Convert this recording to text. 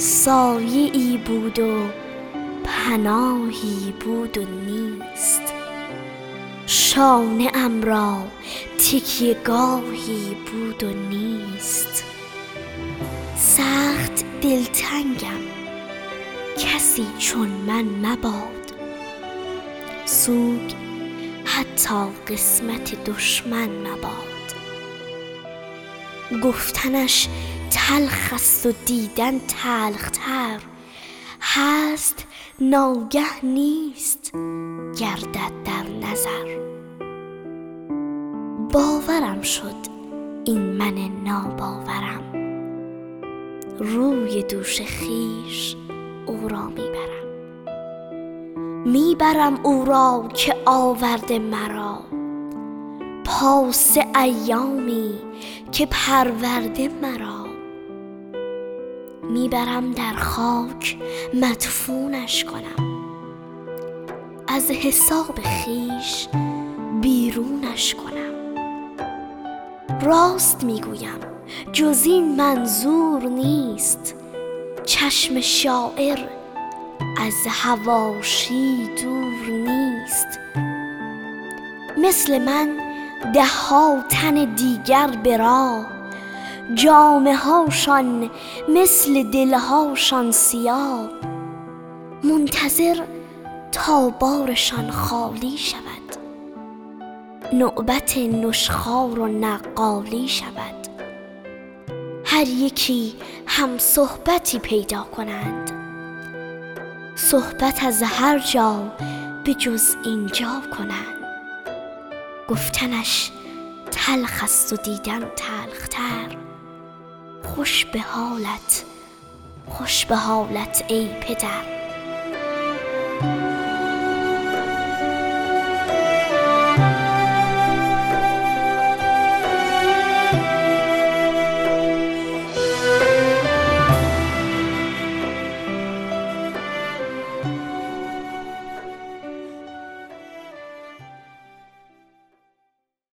سایه ای بود و پناهی بود و نیست. شانه ام را تکیه گاهی بود و نیست. سخت دلتنگم کسی چون من مباد، سوگ حتی قسمت دشمن مباد. گفتنش تلخ است و دیدن تلختر، هست ناگه نیست گردد در نظر. باورم شد این من ناباورم، روی دوش خویش او را میبرم او را که آورده مرا، پاس ایامی که پرورده مرا. میبرم در خاک مدفونش کنم، از حساب خویش بیرونش کنم. راست میگویم جز این منظور نیست، چشم شاعر از حواشی دور نیست. مثل من 10 تن دیگر به راه، جامه هاشان مثل دلهاشان سیاه، منتظر تا بارشان خالی شود، نوبت نشخوار و نقالی شود. هر یکی هم صحبتی پیدا کنند، صحبت از هر جا به جز اینجا کنند. گفتنش تلخ است و دیدن تلختر، خوش به حالت ای پدر.